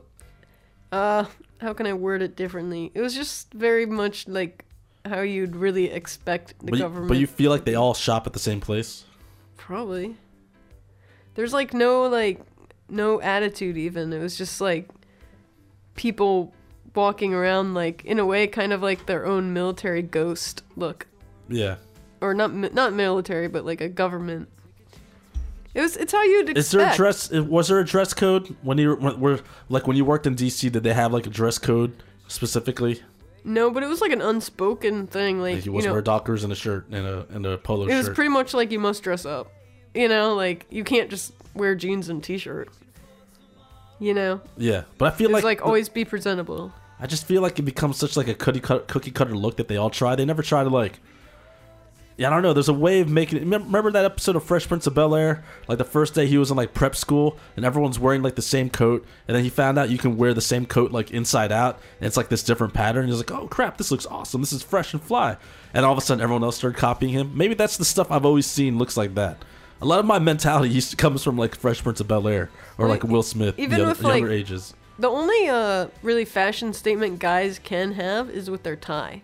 how can I word it differently? It was just very much like how you'd really expect the government. But you feel like they all shop at the same place? Probably. There's like no attitude even. It was just like people walking around like in a way kind of like their own military ghost look. Yeah. Or not military, but like a government. It's how you'd expect. Is there a dress? Was there a dress code when you were like when you worked in DC? Did they have like a dress code specifically? No, but it was like an unspoken thing. Like You must wear Dockers and a shirt and a polo shirt. it was pretty much like you must dress up. You know, like you can't just wear jeans and t-shirt. You know, Yeah, but I feel it's like like always be presentable. I just feel like it becomes such like a cookie cutter look that they all try. They never try to like. Yeah, I don't know. There's a way of making it. Remember that episode of Fresh Prince of Bel-Air? Like the first day he was in like prep school and everyone's wearing like the same coat, and then he found out you can wear the same coat like inside out, and it's like this different pattern. He's like, oh crap, this looks awesome. This is fresh and fly. And all of a sudden everyone else started copying him. Maybe that's the stuff I've always seen looks like that. A lot of my mentality comes from like Fresh Prince of Bel-Air or like Will Smith, even the with, younger like, ages. The only really fashion statement guys can have is with their tie.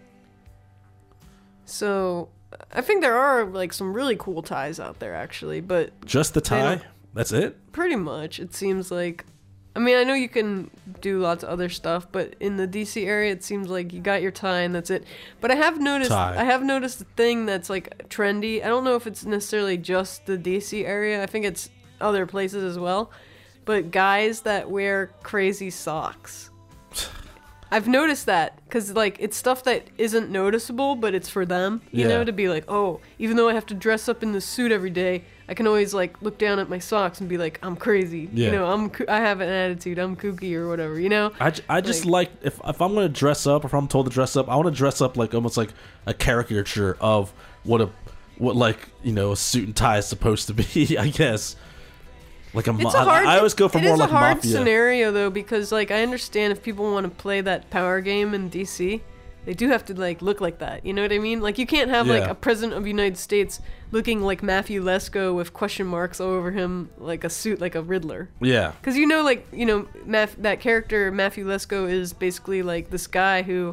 So I think there are like some really cool ties out there actually, but Just the tie? That's it? pretty much it seems like, I mean, I know you can do lots of other stuff, but in the DC area it seems like you got your tie and that's it. But I have noticed a thing that's like trendy. I don't know if it's necessarily just the DC area. I think it's other places as well. But guys that wear crazy socks. I've noticed that because like it's stuff that isn't noticeable, but it's for them, you know, to be like, oh, even though I have to dress up in the suit every day, I can always like look down at my socks and be like, I'm crazy, you know, I have an attitude, I'm kooky or whatever, you know. I just like if I'm gonna dress up, if I'm told to dress up, I want to dress up like almost like a caricature of what like, you know, a suit and tie is supposed to be, I guess. Like I always go for more like mafia. It is a hard scenario though, because like I understand if people want to play that power game in DC, they do have to like look like that. You know what I mean? Like you can't have like a president of the United States looking like Matthew Lesko with question marks all over him, like a suit like a Riddler. Yeah. Because you know, like you know, that character Matthew Lesko is basically like this guy who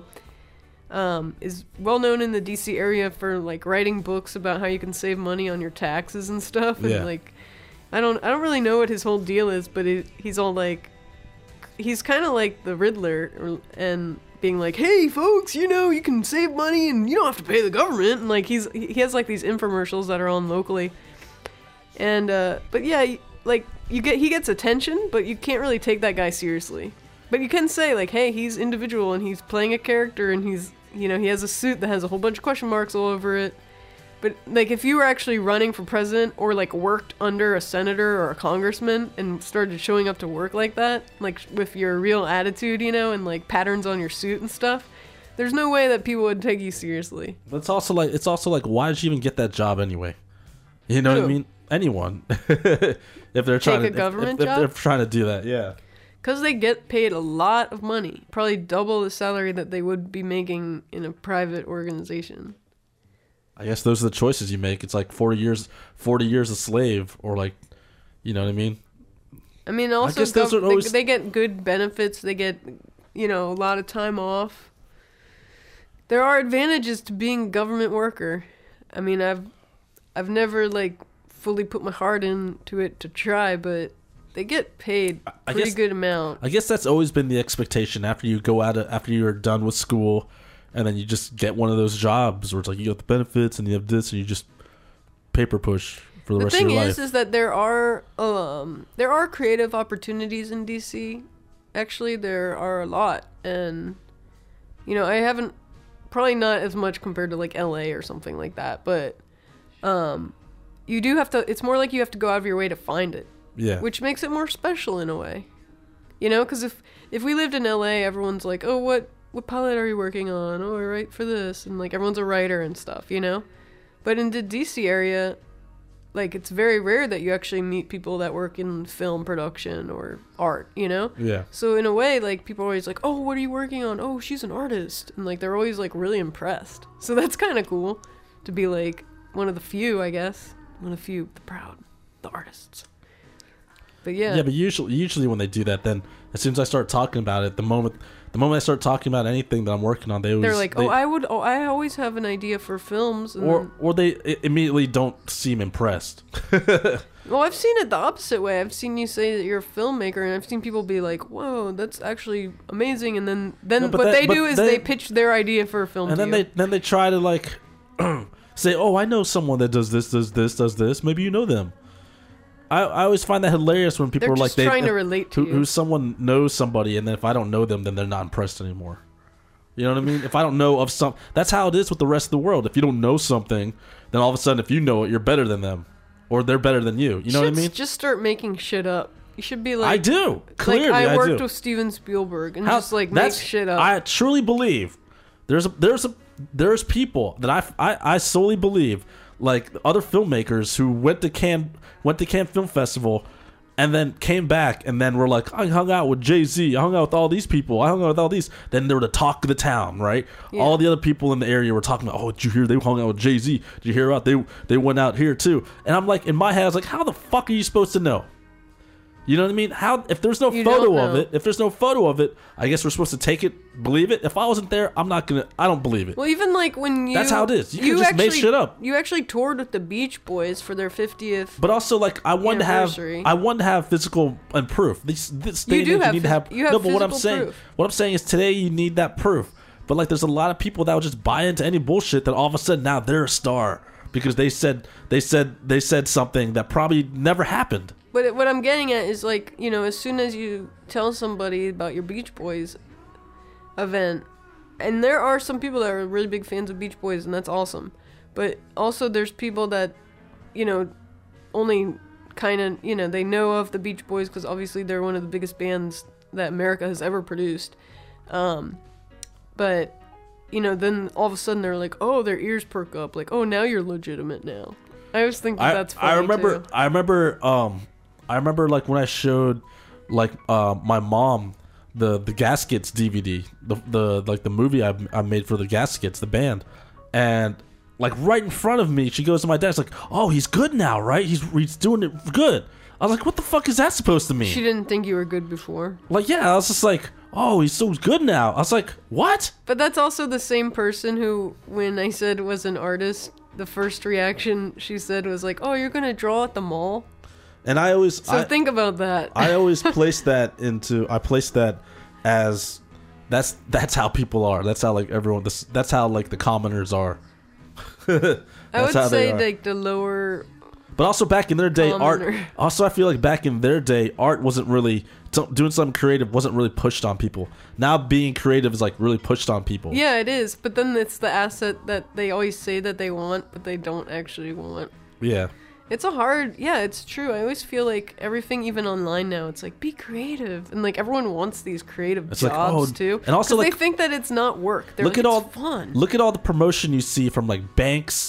is well known in the DC area for like writing books about how you can save money on your taxes and stuff, and like. I don't really know what his whole deal is, but he's all like, he's kind of like the Riddler, and being like, hey folks, you know, you can save money and you don't have to pay the government, and like he has like these infomercials that are on locally, and but yeah, like he gets attention, but you can't really take that guy seriously, but you can say like, hey, he's individual and he's playing a character and he's, you know, he has a suit that has a whole bunch of question marks all over it. But, like, if you were actually running for president or, like, worked under a senator or a congressman and started showing up to work like that, like, with your real attitude, you know, and, like, patterns on your suit and stuff, there's no way that people would take you seriously. But it's also like, why did you even get that job anyway? You know what I mean? Anyone. If they're trying to... If they're trying to do that, yeah. Because they get paid a lot of money. Probably double the salary that they would be making in a private organization. I guess those are the choices you make. It's like 40 years a slave, or like, you know what I mean? I mean, also they get good benefits. They get, you know, a lot of time off. There are advantages to being a government worker. I mean, I've never like fully put my heart into it to try, but they get paid pretty good amount. I guess that's always been the expectation after you go out after you're done with school. And then you just get one of those jobs where it's like you got the benefits and you have this and you just paper push for the rest of your life. The thing is that there are creative opportunities in DC. Actually, there are a lot, and you know, I haven't, probably not as much compared to like LA or something like that, but you do have to. It's more like you have to go out of your way to find it. Yeah. Which makes it more special in a way. You know, because if we lived in LA, everyone's like, oh, what pilot are you working on? Oh, I write for this. And, like, everyone's a writer and stuff, you know? But in the D.C. area, like, it's very rare that you actually meet people that work in film production or art, you know? Yeah. So, in a way, like, people are always like, oh, what are you working on? Oh, she's an artist. And, like, they're always, like, really impressed. So that's kind of cool to be, like, one of the few, I guess. One of the few, the proud, the artists. But, yeah. Yeah, but usually when they do that, then as soon as I start talking about it, the moment I start talking about anything that I'm working on, they're like, I always have an idea for films, and or they immediately don't seem impressed. Well, I've seen it the opposite way. I've seen you say that you're a filmmaker, and I've seen people be like, "Whoa, that's actually amazing," and then what they do is they pitch their idea for a film, and then they try to like say, "Oh, I know someone that does this. Maybe you know them." I always find that hilarious when people they're are like, trying to relate to you. Who someone knows somebody, and then if I don't know them, then they're not impressed anymore. You know what I mean? If I don't know of some, that's how it is with the rest of the world. If you don't know something, then all of a sudden, if you know it, you're better than them, or they're better than you. You know what I mean? Just start making shit up. You should be like, I do. Clearly, like I worked with Steven Spielberg and just like make shit up. I truly believe there's people that I solely believe, like other filmmakers who went to Cannes Film Festival, and then came back, and then we're like, I hung out with Jay-Z, I hung out with all these people, I hung out with all these. Then they were the talk of the town, right? Yeah. All the other people in the area were talking about, oh, did you hear they hung out with Jay-Z? Did you hear about they went out here too? And I'm like, in my head, I was like, how the fuck are you supposed to know? You know what I mean? How if there's no photo of it, I guess we're supposed to take it, believe it. If I wasn't there, I don't believe it. Well, even like when you... That's how it is. You can just make shit up. You actually toured with the Beach Boys for their 50th. But also, like, I wanted to have physical and proof. This day and age, you need to have. You have no, but proof. What I'm saying is today you need that proof. But like, there's a lot of people that will just buy into any bullshit that all of a sudden now they're a star because they said something that probably never happened. But what I'm getting at is, like, you know, as soon as you tell somebody about your Beach Boys event, and there are some people that are really big fans of Beach Boys, and that's awesome. But also there's people that, you know, only kind of, you know, they know of the Beach Boys because obviously they're one of the biggest bands that America has ever produced. But, you know, then all of a sudden they're like, oh, their ears perk up. Like, oh, now you're legitimate now. I always think that's funny, too. I remember like when I showed like my mom the Gaskets DVD, the movie I made for the Gaskets, the band, and like right in front of me, she goes to my dad. She's like, "Oh, he's good now, right? He's doing it good." I was like, "What the fuck is that supposed to mean?" She didn't think you were good before. Like, yeah, I was just like, "Oh, he's so good now." I was like, "What?" But that's also the same person who, when I said was an artist, the first reaction she said was like, "Oh, you're gonna draw at the mall." And I always think about that. I always place that as that's how people are. That's how like everyone. That's how like the commoners are. I would say like the lower. But also back in their day, art. Also, I feel like back in their day, art wasn't really doing something creative. Wasn't really pushed on people. Now being creative is like really pushed on people. Yeah, it is. But then it's the asset that they always say that they want, but they don't actually want. Yeah. It's it's true. I always feel like everything, even online now, it's like, be creative. And like everyone wants these creative jobs too. And also like, they think that it's not work. They're like, it's fun. Look at all the promotion you see from like banks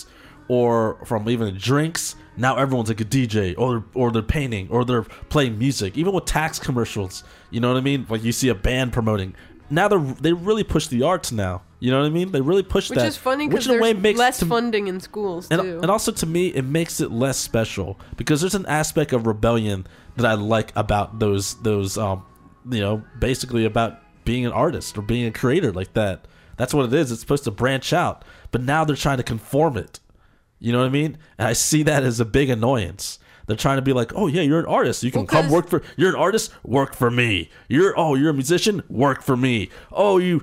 or from even drinks. Now everyone's like a DJ or they're painting or they're playing music. Even with tax commercials, you know what I mean? Like you see a band promoting. Now they really push the arts now. You know what I mean? They really push that. Which is funny because there's less funding in schools, too. And also, to me, it makes it less special because there's an aspect of rebellion that I like about those you know, basically about being an artist or being a creator like that. That's what it is. It's supposed to branch out. But now they're trying to conform it. You know what I mean? And I see that as a big annoyance. They're trying to be like, oh yeah, you're an artist. You can come work for. You're an artist. Work for me. You're a musician. Work for me. Oh, you're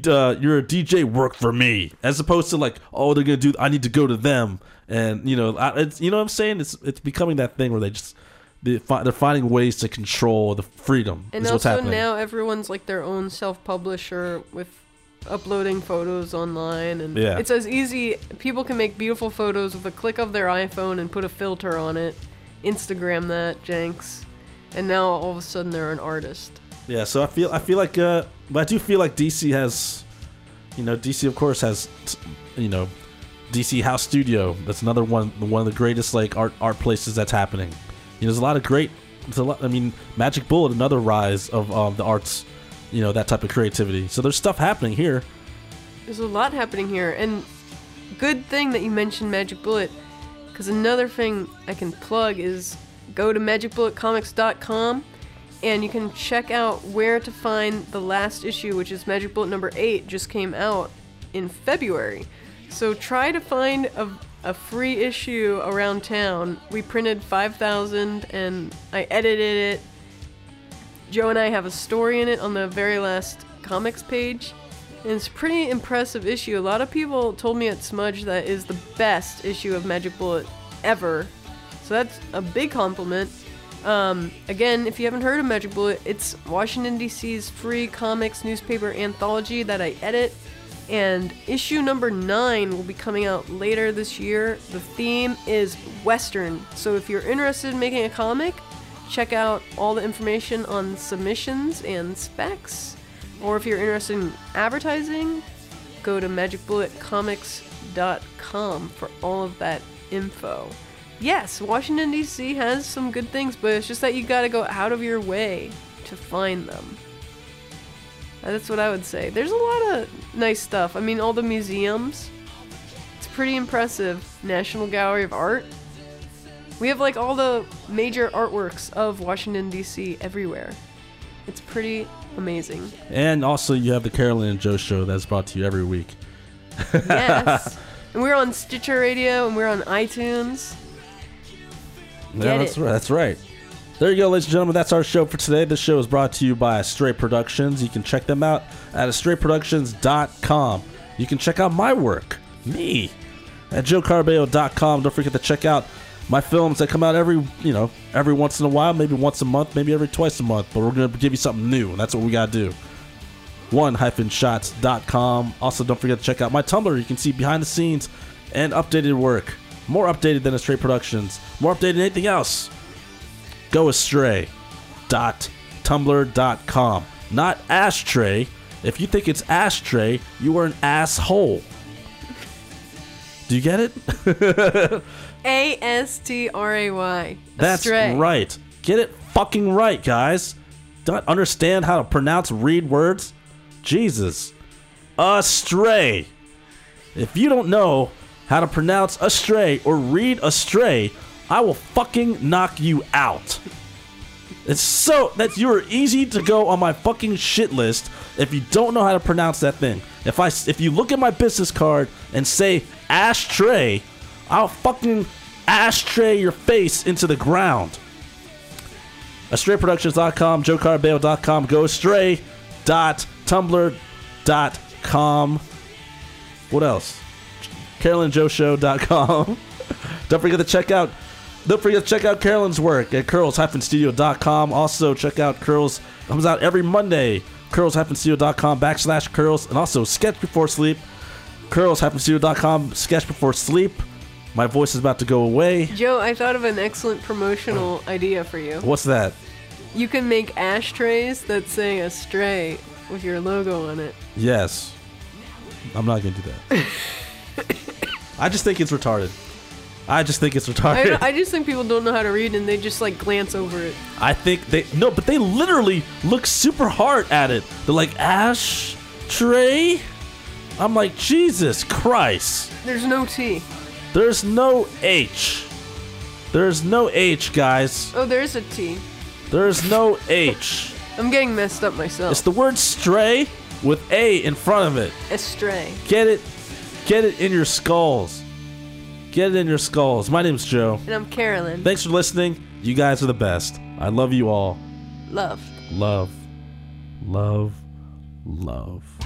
a DJ. Work for me. As opposed to like, oh, they're gonna do. I need to go to them. And you know, it's, you know what I'm saying? It's becoming that thing where they're finding ways to control the freedom. And is also what's happening. Now everyone's like their own self-publisher with uploading photos online, and it's as easy. People can make beautiful photos with a click of their iPhone and put a filter on it. Instagram that, Jenks, and now all of a sudden they're an artist. Yeah, so I feel like, but I do feel like DC has, you know, DC of course has, you know, DC House Studio. That's another one of the greatest like art places that's happening. You know, there's a lot of great. I mean, Magic Bullet, another rise of the arts, you know, that type of creativity. So there's stuff happening here. There's a lot happening here, and good thing that you mentioned Magic Bullet. Because another thing I can plug is go to magicbulletcomics.com and you can check out where to find the last issue, which is Magic Bullet number 8, just came out in February. So try to find a free issue around town. We printed 5,000 and I edited it. Joe and I have a story in it on the very last comics page. And it's a pretty impressive issue. A lot of people told me at Smudge that is the best issue of Magic Bullet ever. So that's a big compliment. Again, if you haven't heard of Magic Bullet, it's Washington, D.C.'s free comics newspaper anthology that I edit. And issue number 9 will be coming out later this year. The theme is Western. So if you're interested in making a comic, check out all the information on submissions and specs. Or if you're interested in advertising, go to magicbulletcomics.com for all of that info. yes, Washington, D.C. has some good things, but it's just that you gotta go out of your way to find them. That's what I would say. There's a lot of nice stuff. I mean, all the museums. It's pretty impressive. National Gallery of Art. We have like all the major artworks of Washington, D.C. everywhere. It's pretty amazing. And also you have the Carolyn and Joe show that's brought to you every week. Yes. And we're on Stitcher Radio and we're on iTunes. Yeah, that's right. There you go, ladies and gentlemen. That's our show for today. This show is brought to you by Stray Productions. You can check them out at strayproductions.com. You can check out my work, me, at joecarbeo.com. Don't forget to check out my films that come out every once in a while, maybe once a month, maybe every twice a month. But we're going to give you something new, and that's what we got to do. one-shots.com. Also, don't forget to check out my Tumblr. You can see behind the scenes and updated work. More updated than a Stray Productions. More updated than anything else. goastray.tumblr.com. Not ashtray. If you think it's ashtray, you are an asshole. Do you get it? A-S-T-R-A-Y. That's Astray. right. Get it fucking right, guys. Don't understand how to pronounce, read words? Jesus. Astray. If you don't know how to pronounce astray or read astray, I will fucking knock you out. It's so that you are easy to go on my fucking shit list if you don't know how to pronounce that thing. If you look at my business card and say ashtray, I'll fucking ashtray your face into the ground. AstrayProductions.com, joecarbeo.com, goastray.tumblr.com. What else? CarolynJoeShow.com. Don't forget to check out Carolyn's work at curls-studio.com. Also, check out Curls. Comes out every Monday. curls-studio.com/curls. And also, Sketch Before Sleep. curls-studio.com, Sketch Before Sleep. My voice is about to go away. Joe, I thought of an excellent promotional idea for you. What's that? You can make ashtrays that say astray with your logo on it. Yes. I'm not going to do that. I just think it's retarded. I just think people don't know how to read and they just like glance over it. I think but they literally look super hard at it. They're like, ashtray? I'm like, Jesus Christ. There's no T. There's no H. There's no H, guys. Oh, there's a T. There's no H. I'm getting messed up myself. It's the word stray with A in front of it. Astray. Get it in your skulls. Get it in your skulls. My name's Joe. And I'm Carolyn. Thanks for listening. You guys are the best. I love you all. Love. Love. Love. Love.